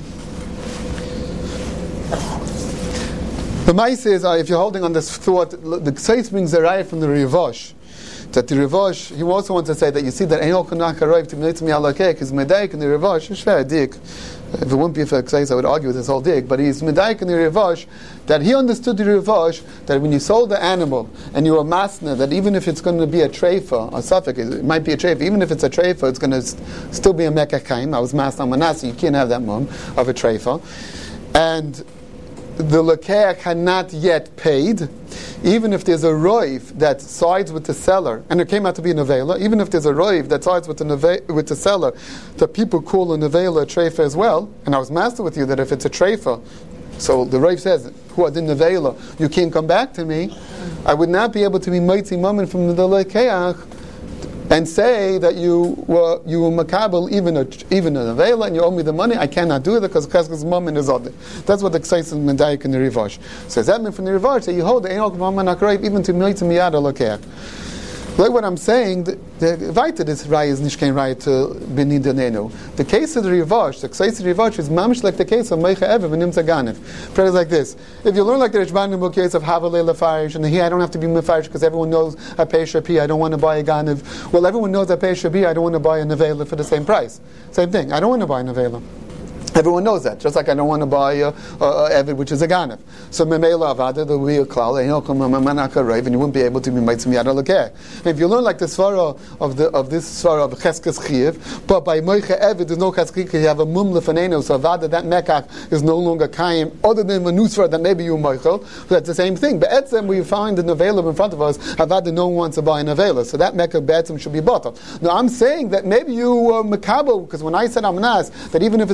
The mice is uh, if you're holding on this thought, the Ksais brings a raya from the Rivosh. That the Rivosh, he also wants to say that you see that Einol Kanach Haroiv to Mitzmi Alakek is Medaik in the Rivosh, it's fair, dik. If it wouldn't be for Ksais, I would argue with this whole dig, but he's Medaik in the Rivosh, that he understood the Rivosh, that when you sold the animal, and you were masna, that even if it's going to be a treifa, a suffix, it might be a treifa, even if it's a treifa, it's going to st- still be a mekachayim. I was masna manasi, you can't have that mum of a treifa. And the lakeach had not yet paid, even if there's a roiv that sides with the seller, and it came out to be a nevela, even if there's a roiv that sides with the neve- with the seller, the people call a nevela a treifa as well. And I was master with you that if it's a treifa, so the roiv says, who are the nevela, you can't come back to me, I would not be able to be mitzi mammon from the lakeach and say that you were you were makabel even a even a nevela and you owe me the money. I cannot do it because Cheskes Mammon is other. That's what the Ksais and Medaik in the Rivosh says. That means from the Rivosh that you hold the Einok Mammon Akrayv even to Mitzim Miyad Alakeach. Like what I'm saying, the Vaita this Rai is Nishkein Rai to Benidanenu. The case of the Rivosh, the Ksais of the Rivosh is mamish like the case of Meicha Ever and Nimtza Ganev. Prayer is like this. If you learn like the Rishban Nimuk case of Havalei Lefarish, and here I don't have to be Mefarish because everyone knows I pay Shapi, I don't want to buy a Ganev. Well, everyone knows I pay Shapi, I don't want to buy a Nevela for the same price. Same thing, I don't want to buy a Nevela. Everyone knows that. Just like I don't want to buy a, a, a Evid, which is a Ganev. So Memela Avada, there will be a klal, and you wouldn't be able to be Meitzim Yad Alakeh. If you learn like the svara of the of this svara of Cheskes Chiyuv, but by Moicha Evid there's no Cheskes Chiyuv, you have a Mum Lefanenu, so Avada, that Mekach is no longer Kaim, other than a Nusra that maybe you Moichel. So that's the same thing. But Etzem, we find the Nevela in front of us, Avada no one wants to buy a Nevela. So that Mekach Betzem should be bought. Now I'm saying that maybe you were uh, Mekabo, because when I said Amnas, that even if it's a treifa,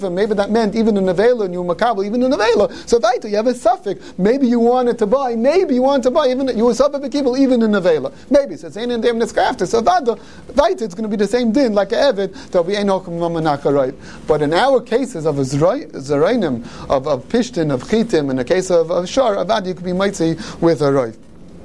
Akiva, maybe that meant even in Nevela, and you were Makabel, even in Nevela. So Vaita, you have a suffix. Maybe you wanted to buy, maybe you wanted to buy, even you were Safek Akiva, even in Nevela. Maybe. So it's ain't in them after. So Vaita, Vaita, it's going to be the same din, like a Evid, there'll be Ein Hokum Mamanaka. But in our cases of Zerainim, of, of Pishtin, of Chitim, in the case of, of Shar, Avad, you could be Mitzi with a Roiv.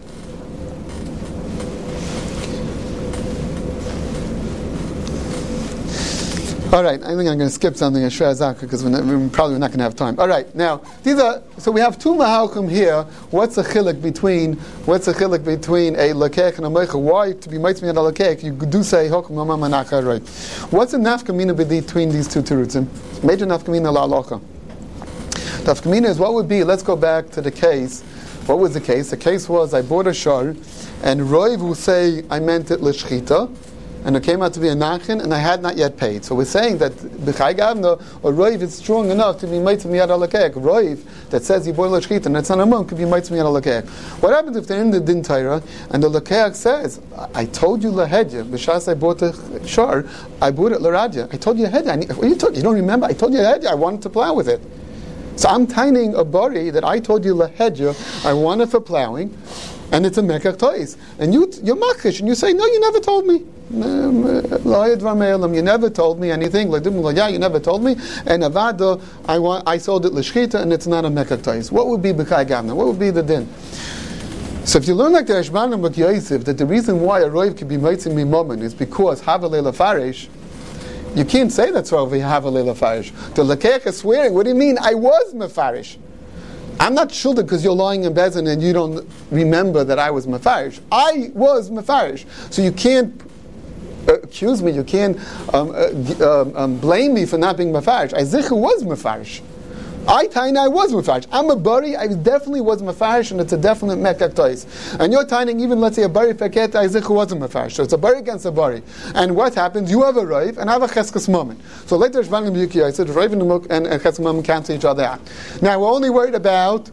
All right, I think I'm going to skip something in Shra Zaka because we're, not, we're probably not going to have time. All right, now these are so we have two mahalchim here. What's the chiluk between what's the chiluk between a lakech and a meicha? Why to be mitzvah and a lakech? You do say hokum mama manaka, right? What's the nafkamina between these two terutzim? Major nafkamina la alocha. Nafkamina is what would be. Let's go back to the case. What was the case? The case was I bought a shar, and Roiv will say I meant it l'shchita. And it came out to be a nachin, and I had not yet paid. So we're saying that b'chai gavna, or roiv is strong enough to be mitzvah miyad alakek. Roiv that says you boil l'shchita and it's not a monk could be mitzvah miyad alakek. What happens if they're in the din Torah and the lakek says, I told you lahedya b'shas I bought a shar, I bought it laradya. I told you lahedya. What you told you don't remember? I told you lahedya. I wanted to plow with it. So I'm tining a bari that I told you lahedya. I want it for plowing. And it's a mekach tois. And you, you're makish, and you say, no, you never told me. You never told me anything. Yeah, you never told me. And avada, I want, I sold it l'shchita, and it's not a mekach tois. What would be b'chai gavna? What would be the din? So if you learn like the Rashban and Yosef, that the reason why a roiv can be meitzim mimomen is because havalei lafarish, you can't say that's why we havalei lafarish. The lakech is swearing. What do you mean? I was mefarish. I'm not sure because you're lying in Bezin and you don't remember that I was mefarish. I was mefarish. So you can't uh, accuse me, you can't um, uh, um, um, blame me for not being mefarish. I zichu was mefarish. I tiny I was mefarish. I'm a bari, I definitely was mefarish, and it's a definite mekach tois. And you're tying even, let's say, a bari feket, I zichu wasn't mefarish. So it's a bari against a bari. And what happens? You have a roiv and I have a cheskes moment. So later, Shvan and Yuki, I said, roiv and and cheskes moment cancel each other out. Now we're only worried about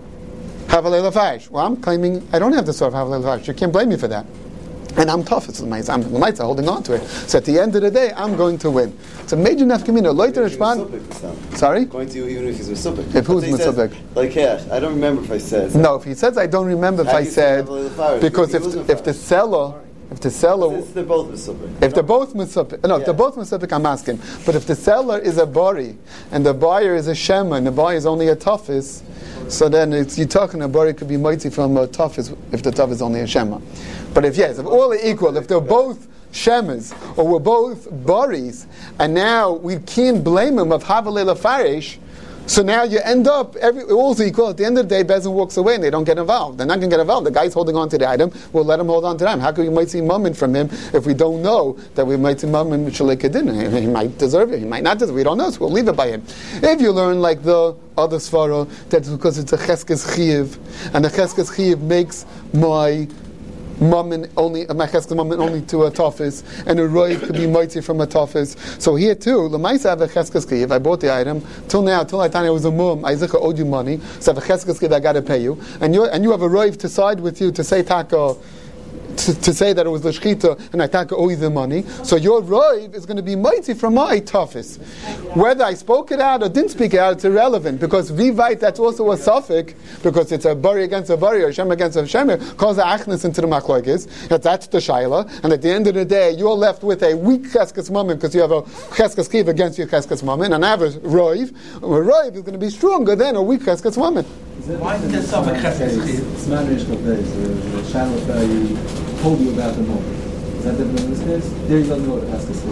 havalei lafarish. Well, I'm claiming I don't have to serve havalei lafarish. You can't blame me for that. And I'm tough. It's the I'm the holding on to it. So at the end of the day, I'm going to win. It's a major nafkamina. Later, Rashban. Sorry. Going to you even if he's misupik. If who's misupik? Like yeah, I don't remember if I said. No, if he says I don't remember if I said, because if if the seller. If the seller, if they're both misupik. If they're both misupik, no, if they're both misupik, I'm asking. But if the seller is a bari and the buyer is a shema and the buyer is only a toughis, so then it's, you're talking a bari could be mighty from a toughis if the tough is only a shema. But if yes, if all are equal, if they're both shemas or we're both baris, and now we can't blame him of havalei lafarish. So now you end up, every, all's equal. At the end of the day, Bezin walks away and they don't get involved. They're not going to get involved. The guy's holding on to the item. We'll let him hold on to them. How can we might see mummin from him if we don't know that we might see mummin shalekadin? He might deserve it. He might not deserve it. We don't know, so we'll leave it by him. If you learn like the other svara, that's because it's a cheskes chiv, and the cheskes chiv makes my Mammon only, a macheskes mammon only to a tofis, and a roiv could be mighty from a tofis. So here too, l'maisa have a cheskes kiv. I bought the item till now, till I thought I was a mum. I zikha owed you money, so I have a cheskes kiv. I got to pay you, and you and you have a roiv to side with you to say taka. To, to say that it was the shchita and I taka owe you the money, so your roiv is going to be mighty from my toughest. Whether I spoke it out or didn't speak it out, it's irrelevant because vivite that's also a suffix because it's a bari against a bari or a shem against a shem cause the achnes into the machlokes. That that's the shaila, and at the end of the day, you're left with a weak cheskes moment because you have a cheskes kiv against your cheskes moment, and I have a roiv. A roiv is going to be stronger than a weak cheskes moment. Why is there suffix cheskes kiv? It's not rich of days. The shaila that you told you about the moment. Is that different in this case? There you don't know what cheskes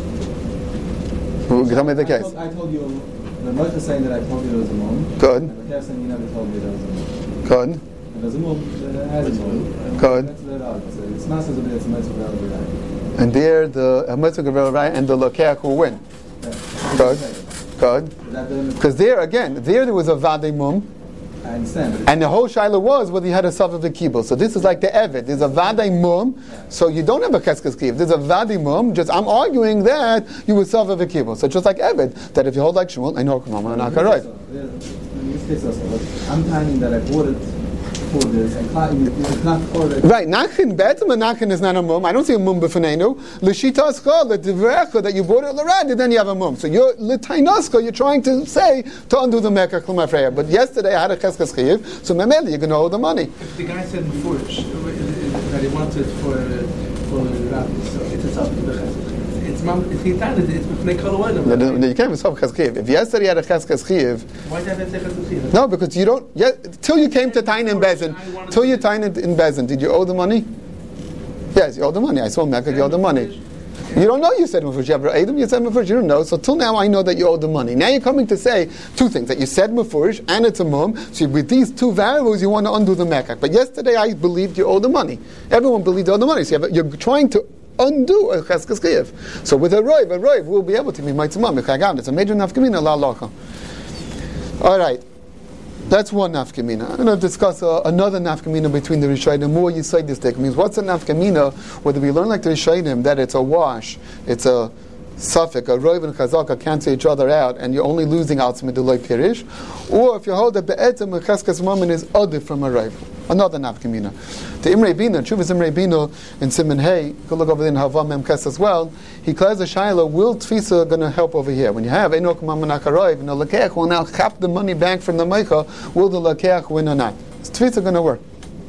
kiv. Well, tell me the case. I told, I told you, the Moshe is saying that I told you there was a moment. Good. And the Kev saying you never told me there was a moment. Good. And there's a moment, there has a moment. Good. It's not as if it's a mitzvah right. And there, the mitzvah gavril right and the lokeach will win. Good. Good. Because there, again, there there was a vadei mum. I understand. And the whole shaila was whether you had a safek v'kibul. So this is like the evet. There's a vadei mum, so you don't have a cheskes kiv. There's a vadei mum. Just I'm arguing that you were safek v'kibul. So just like evet, that if you hold like Shmuel, I know I'm not right. In this case also, I'm timing that I bought it for this. And it's not for the... Right, Nachin, Be'etzem a Nachin is not a mum. I don't see a mum b'fanenu. L'shita aschal, l'tivrecha, that you bought it l'rad, then you have a mum. So you're, l'tainaska, you're trying to say, to undo the mekach l'mafreya. But yesterday I had a cheskes chiyiv, so memeli, you're going to owe the money. If the guy said mefurish, that he wanted for, for the rabbi, so it's a sub to the cheskes. It's it's it's b'fnei kol ha'olam. You can't have cheskes chiyiv. If yesterday you had a cheskes chiyiv, why did I have cheskes chiyiv? no, because you don't. Yeah, till you came to Tain in Bezin, till you Tain in Bezin, did you owe the money? Yes, you owe the money. I saw Mecca, you owe the money. You don't know you said mefurish. You ever ate them? You said mefurish. You don't know. So till now I know that you owe the money. Now you're coming to say two things: that you said mefurish and it's a mum. So with these two variables, you want to undo the mekach. But yesterday I believed you owe the money. Everyone believed you owe the money. So you have, you're trying to undo a cheskes chiyiv. So with a roiv, a roiv will be able to be maitzimam mechagam. It's a major nafkamina la locha. All right, that's one nafkamina. I'm going to discuss uh, another nafkamina between the Rishonim. More you say this take means what's a nafkamina? Whether we learn like the Rishonim that it's a wash, it's a suffix, a roiv and chazaka cancel each other out, and you're only losing outside the loy pirish, or if you hold that be'etzem a cheskes mammon is other from a roiv. Another nafkamina. The Imrei Bina, Chuvas Imrei Bina in Simon Hay, go look over there in Hava Mem Kes as well. He declares the Shaila, will Tfisa going to help over here? When you have Enok Mamanakaroiv, and the Lakeach will now cap the money back from the Meicha, will the Lakeach win or not? Is Tfisa going to work?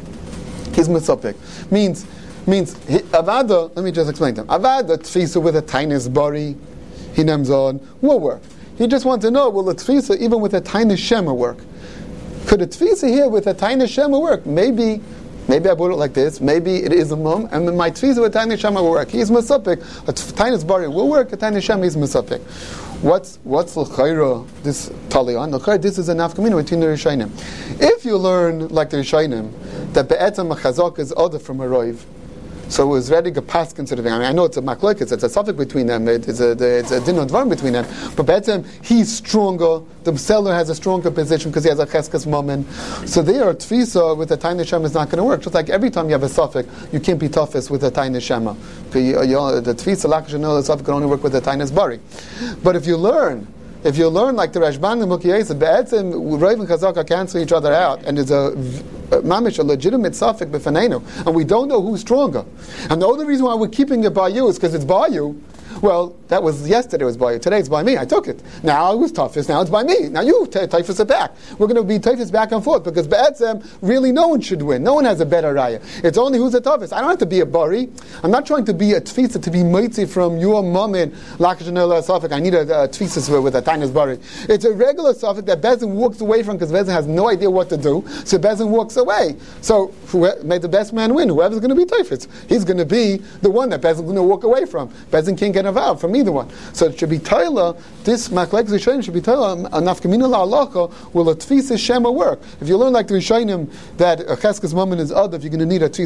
He's Mitzopik. Means, means, he, Avada, let me just explain to him. Avada Tfisa with a tiniest body, he names on, will work. He just wants to know, will the Tfisa even with a tiny Shema work? Could a tfisa here with a tiny shema work? Maybe, maybe I bought it like this. Maybe it is a mum, and then my tfisa with tiny shema will work. He's masapik. A tiny bari will work. A tiny shema is masapik. What's what's l'chayra this talion? L'chayra this is a nafkamina between the Rishonim. If you learn like the Rishonim that be'etzem a chazak is other from a roiv, so it was ready to pass considering. I mean, I know it's a machlokes, it's a suffix between them, it's a it's a din dvar between them. But better, he's stronger. The seller has a stronger position because he has a cheskes moment. So there, tfisa with a tiny shema is not going to work. Just like every time you have a suffix, you can't be toughest with a tiny shema. You, you, the tfisa lakish the suffix can only work with a tiny bari. But if you learn. If you learn like the Rashban and Mukiyesa, be'etzem roiv and chazaka cancel each other out, and there's a mamish, a legitimate suffix b'fanenu, and we don't know who's stronger. And the only reason why we're keeping it by you is because it's by you. Well, that was yesterday. It was by you. Today it's by me. I took it. Now it was toughest. Now it's by me. Now you t- typhus it back. We're going to be typhus back and forth because be'etzem really no one should win. No one has a better raya. It's only who's the toughest. I don't have to be a bari. I'm not trying to be a tfisa to be mitzi from your mammon lakashanela suffix. I need a, a tfisa with a tiniest bari. It's a regular suffix that Bezin walks away from because Bezin has no idea what to do. So Bezin walks away. So whoever, may the best man win. Whoever's going to be typhus, he's going to be the one that Bezin's going to walk away from. Bezin can't get involved from either one. So it should be Taila, this Maklek Rishonim should be Taila, a Nafkamina La'alacha, will a Tfisa Shema work? If you learn like the Rishonim that a Cheskes moment is other, if you're going to need a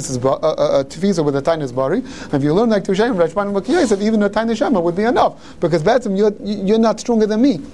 Tfisa with a Tainis Bari, and if you learn like the Rishonim, Rashban and Makiyos, even a Tainis Shema would be enough, because Betzim, you're, you're not stronger than me.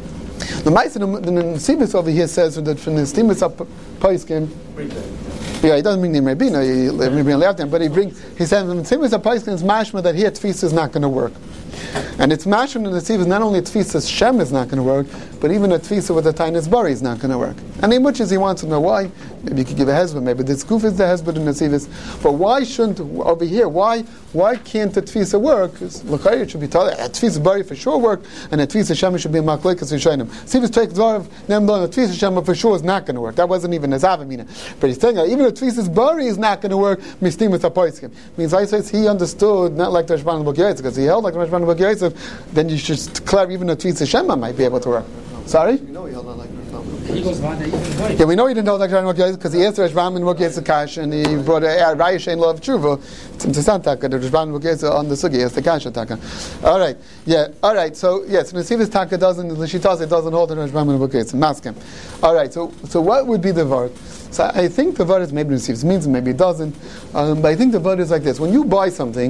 The Ma'aser, the Nesivus over here says that from the Stimus up Paiskim, yeah, he doesn't bring the Rebbeinu, he bring left him, but he brings, he says, when Tzivis a Paiskin is mashma that here Tfisa is not going to work. And it's mashma in the Tzivis, not only Tfisa's Shem is not going to work, but even a Tfisa with a Tainis Bari is not going to work. And in much as he wants to know why, maybe you could give a hezbollah, maybe this goof is the hezbollah in the Tzivis, but why shouldn't, over here, why why can't the Tfisa work? Because L'chayr should be told, a Tfisa Bari for sure work, and a Tfisa Shem should be a Makleikas Rishonim. Tzivis takes Dvarav, nem a Tfisa Shem for sure is not going to work. That wasn't even his Avamina. But he's saying, even a Tfisa's Bari is not going to work, mistim with a Paiskim. Means I says he understood, not like the Rashban and Bukiyos, because he held like the Rashban and Bukiyos, then you should declare even a Tfisa Shema might be able to work. Sorry? You know he held on like He goes Yeah, we know he didn't know like Rashban and Bukiyos because he asked Rashban and Bukiyos Kash and he brought a Raya Shein Love Tshuva to Santaka, the Rashban and Bukiyos on the Sugi, as the Kash Taka. All right, yeah, all right. So yes, Nesivus Taka doesn't, the Shitas it doesn't hold the Rashban and Bukiyos. Maskim. All right. So so what would be the word? So I think the word is maybe Nesivus means maybe it doesn't, um, but I think the word is like this: when you buy something,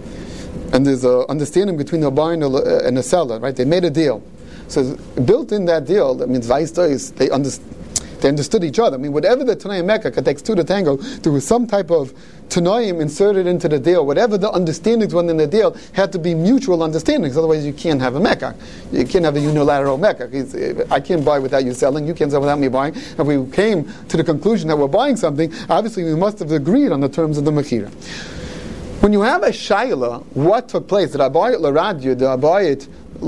and there's a understanding between the buyer and the, and the seller, right? They made a deal. So built in that deal, that means vice does they understand. They understood each other. I mean, whatever the Tanayim Mekach, it takes two to tango, there was some type of Tanayim inserted into the deal. Whatever the understandings were in the deal had to be mutual understandings, otherwise you can't have a Mekach. You can't have a unilateral Mekach. I can't buy without you selling, you can't sell without me buying. If we came to the conclusion that we're buying something, obviously we must have agreed on the terms of the Mechira. When you have a Shaila, what took place? Did I buy it l'radio? Did I buy it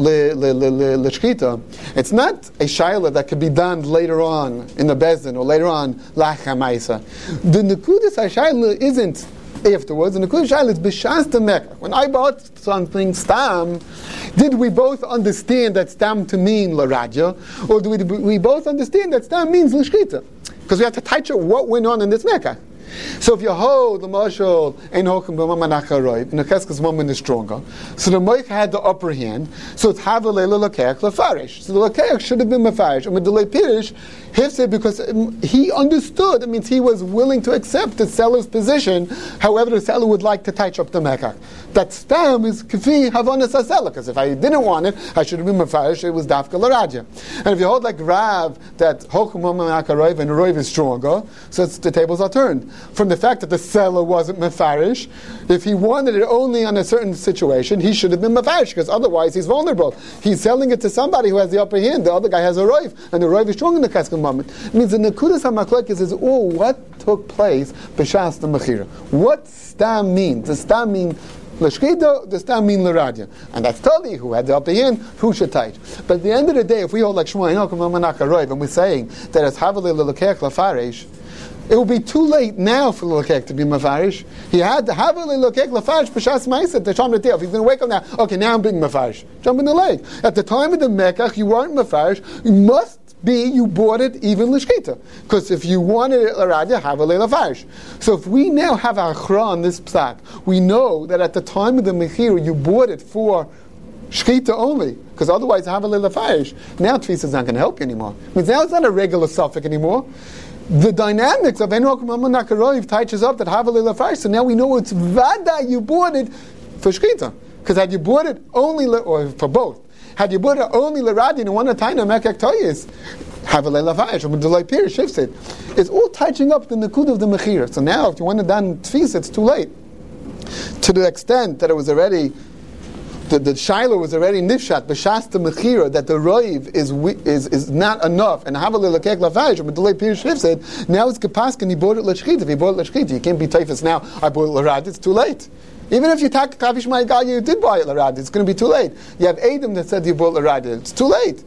l'shkita? It's not a Shaila that could be done later on in the Bezdin or later on l'chamaisa. The Nekudas HaShaila isn't afterwards. The Nekudas HaShaila is b'shas the Mekach. When I bought something stam, did we both understand that stam to mean l'radio, or do we, we both understand that stam means l'shkita? Because we have to touch out what went on in this Mekach. So if you hold the marshal ein hokum b'mamanach and the cheskes woman is stronger, so the moich had the upper hand. So it's havelela lakeach lefarish. So the lakeach should have been mefarish. And with the lepirish, hifse, because he understood. It means he was willing to accept the seller's position. However, the seller would like to touch up the mekach. That stam is kfi havanas hasela. Because if I didn't want it, I should have been mefarish. It was dafka l'radya. And if you hold like Rav that hokum b'mamanach haroiv and roiv is stronger, so it's, the tables are turned. From the fact that the seller wasn't mefarish, if he wanted it only on a certain situation, he should have been mefarish, because otherwise he's vulnerable. He's selling it to somebody who has the upper hand. The other guy has a roiv, and the roiv is strong in the keskel moment. It means the nekudas hamaklekes is all what took place b'shas the mechira. What stam means? Does stam mean l'shkida? Does stam mean l'radya? And that's totally who had the upper hand, who should touch. But at the end of the day, if we hold like Shmuel and we're saying that it's havale l'lekech l'farish, it will be too late now for the Lokek to be Mafarish. He had to have a Lokek Lafarish B'Shas Ma'aseh to Sham If he's going to wake up now, okay, now I'm being Mafarish. Jump in the lake. At the time of the Mekach, you weren't Mafarish. You must be, you bought it even Lishkita. Because if you wanted it L'Radya, have a Lafarish. So if we now have a Achra on this psak, we know that at the time of the Mechira, you bought it for Shkita only, because otherwise have a Lafarish. Now Tfisa is not going to help you anymore. It means now it's not a regular suffix anymore. The dynamics of Enoch Mamanach Haroiv touches up that Havalei Lafarish. So now we know it's Vada you bought it for Shkita. Because had you bought it only, or for both, had you bought it only L'Radin and one time Mekach Toyis, Havalei Lafarish, or Delay Pir shifts it. It's all touching up the Nakud of the Mechira. So now if you want to done Tfis, it's too late. To the extent that it was already The, the Shiloh was already nifshat b'shas the mechira that the roiv is is is not enough, and havalei lakek lafarish. But the late Pirish Shif said now it's kapaskin. He bought it l'shchita. If he bought it l'shchita, you can't be typhus now. I bought it l'rad. It's too late. Even if you take kavish ma'agal, you did buy it l'rad. It's going to be too late. You have Adam that said you bought l'rad. It's too late.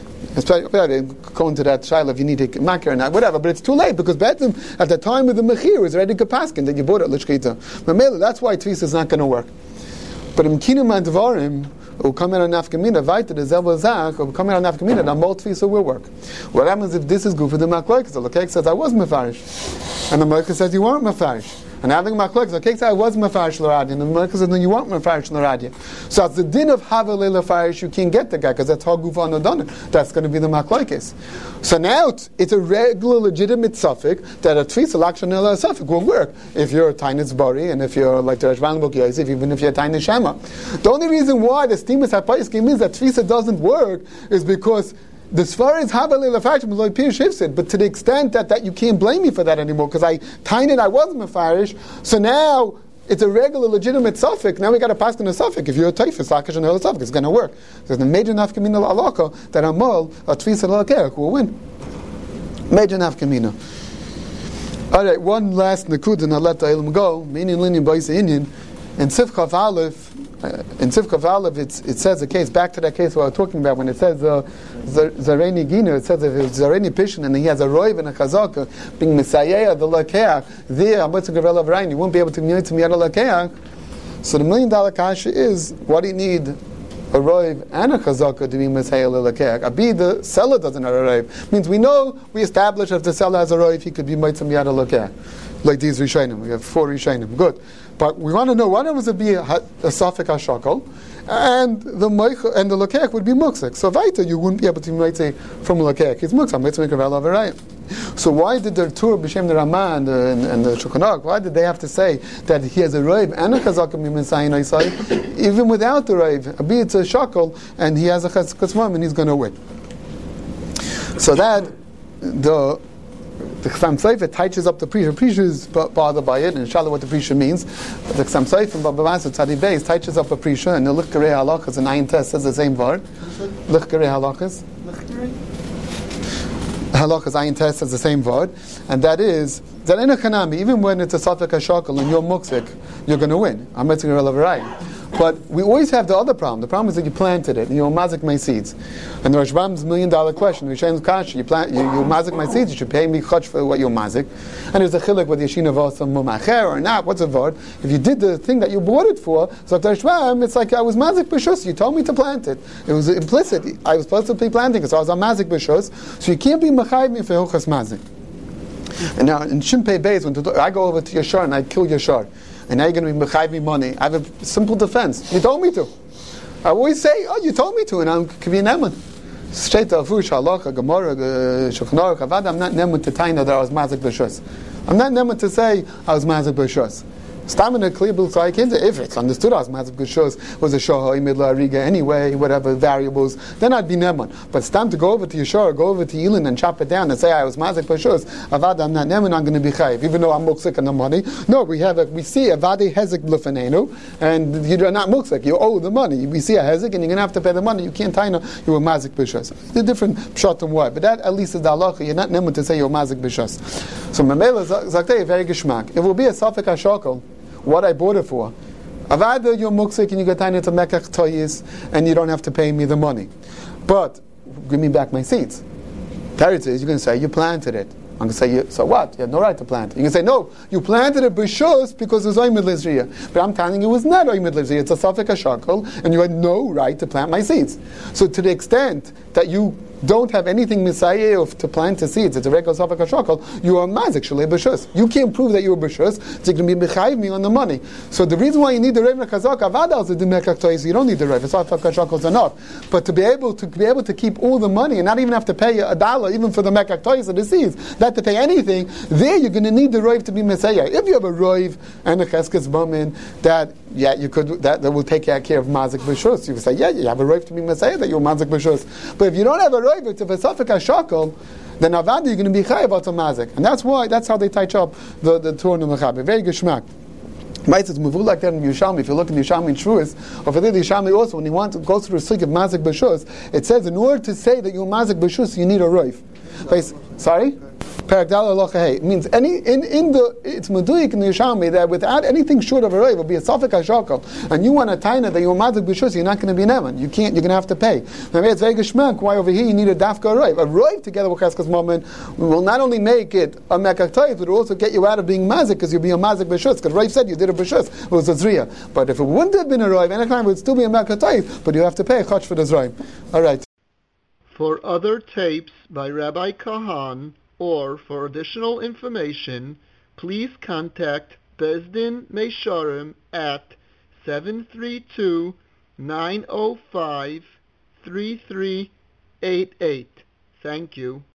Going to that Shiloh, if you need to makir or not, whatever. But it's too late because Betim at the time of the mechira was already kapaskin that you bought it l'shchita. But that's why tfisa is not going to work. But in kinum advarim, will come out on nafkamina, vaita the zelvazak, will come out on nafkamina, the mol tfisa will work. What happens if this is good for the makloikas? The lokek says I was mefarish, and the malika says you weren't mefarish. And having makloikas, the lokek says I was mefarish l'radi, and the malika says no, you weren't mefarish l'radi. So it's the din of havalei lefarish. You can't get the guy because that's how gufa anodonit. That's going to be the makloikas. So now it's, it's a regular, legitimate suffix that a tfisa lakshanela suffix will work if you're a tainis bari and if you're like the Rashban Buk Yosef, even if you're a tainis shema. The only reason why the stimus hapaiskim means that tfisa doesn't work is because the Svar is havalei lefarish like Pir Shifsid, but to the extent that, that you can't blame me for that anymore because I tained I wasn't mefarish, so now it's a regular, legitimate suffix. Now we got to pass on a suffix. If you're a typhus, lakish and a suffix, it's going to work. There's the major nafkamina alaka that Amal, a tfisa l'akech, will win. Major nafkamina. All right, one last nakud and I'll let the ilm go. Meaning linear boys Indian. In Sifkaf Aleph, uh, in Sifkaf Aleph, it's, it says a case, back to that case we were talking about, when it says uh, Zareni Gina, it says if it's Zareni Pishin and he has a roiv and a chazaka, being Messiah, the lakeach, there, Amatz Gavrel of Rain, you won't be able to meet to miyad lakeach. So the million dollar kasha is, what do you need a roiv and a chazaka to be Messiah lakeach? Abi, the seller doesn't have a roiv. Means we know, we establish if the seller has a roiv, he could be made to miyad lakeach. Like these Rishonim, we have four Rishonim. Good. But we want to know, what happens to be a, a suffix hashakal, and the Meichel, and the Lokek would be Muksik. So Vaita, you wouldn't be able to make say from Lokek. It's Muksik. Let's make a value of a right. So why did the Tur B'Shem the Ramah and the, and, and the Shulchan Aruch, why did they have to say that he has a Reiv and a Chazaka Mimensayin Isai, even without the Reiv? Abi, it's a Shakal, and he has a Chazkasmam, and he's going to win. So that, the The Chassam Sofer teaches up the Prisha. Prisha is bothered by it, and inshallah what the Prisha means. But the Chassam Sofer from Baba Mansur Tzadi Beis teaches up a Prisha, and the Lichkarei Halachas and Ayin Test says the same word. Lichkarei Halachas. Halachas Ayin Test says the same word, and that is that in a Chanami, even when it's a Safek HaShakal and you're Muksik, you're going to win. I'm Metzger Elavarayim. But we always have the other problem. The problem is that you planted it, and you mazik my seeds. And the Rashbam's million dollar question, Rishayim's kasha, you plant, you, you mazik my seeds, you should pay me chutz for what you mazik. And there's a chilek with Yeshina Vosam Mumacher or not, what's a vod? If you did the thing that you bought it for, so the Rashbam, it's like I was mazik b'shus, you told me to plant it. It was implicit. I was supposed to be planting it, so I was on mazik b'shus, so you can't be machayv me for huchas mazik. And now in Shimpei Beis, when I go over to Yashar and I kill Yashar, and now you're going to be mechayv me money, I have a simple defense. You told me to. I always say, oh, you told me to, and I'm could be an eman. Straight to Afush, Halacha, Gemara, Shulchan Aruch, Avad, I'm not neman to taina that I was mazik b'shus. I'm not neman to say I was mazik b'shus. Stam in a clear book, so I can't say if it's understood as mazik b'shus was a shoha midla ariga anyway, whatever variables, then I'd be neman. But stam to go over to Yeshua, go over to Elin and chop it down and say I was mazik b'shus, avad I'm not neman, I'm going to be chayiv, even though I'm muksik on the money. No, we have a we see a vade hezek b'lefenenu, and you're not muksik, you owe the money. We see a hezek, and you're going to have to pay the money. You can't taina you were mazik b'shus. The different pshat and why, but that at least is the halacha. You're not neman to say you're mazik b'shus. So mamela zaktei very geschmack. It will be a safek hashakal. What I bought it for. Avada you're muksik and you get tiny to mekach toyis and you don't have to pay me the money. But give me back my seeds. Teretz is you're going to say you planted it. I'm going to say, you, so what? You have no right to plant it. You can say, no, you planted it b'shus because it was oimid lizriya. But I'm telling you it was not oimid lizriya. It's a safek hashakal, and you had no right to plant my seeds. So to the extent that you don't have anything misayeh to plant the seeds, it's a regular safek hashakal, you are mazik shalei b'shus. You can't prove that you were b'shus, so you can be mechayiv me on the money. So the reason why you need the rev nekazak avada is the mekach toys. You don't need the rev. It's safek hashakal is enough. But to be able to be able to keep all the money and not even have to pay a dollar even for the mekach toys of the seeds, not to pay anything, there you're going to need the roiv to be messiah. If you have a roiv and a cheskes bamin that yeah you could that, that will take care of mazik b'shus, you can say yeah you have a roiv to be messiah that you're mazik b'shus. But if you don't have a roiv, it's a safek hashakal, then avada you're going to be chayav out of mazik, and that's why that's how they touch up the the Torah mechaber. Very geschmack. Might it's moved like that in Yerushalmi. If you look in Yerushalmi in Shvuas, over there the Yerushalmi also when he wants to go through the sugya of mazik b'shus, it says in order to say that you're mazik b'shus you need a roiv. Sorry. Parak Dal Halacha Hey means any in, in the it's meduyik in the Yerushalmi that without anything short of a roiv will be a safek hashakal, and you want a taina that you're mazik b'shus, you're not going to be neman. You can't. You're going to have to pay. Now it's very geschmack. Why over here you need a dafka roiv? A roiv together with cheskas moment will not only make it a mekach toiv, but will also get you out of being mazik because you'll be a mazik b'shus. Because roiv said you did a b'shus, it was a zriya. But if it wouldn't have been a roiv, any time it would still be a mekach toiv, but you have to pay a chach for the zriya. All right. For other tapes by Rabbi Kahan, or for additional information, please contact Bezdin Meisharim at seven three two, nine zero five, three three eight eight. Thank you.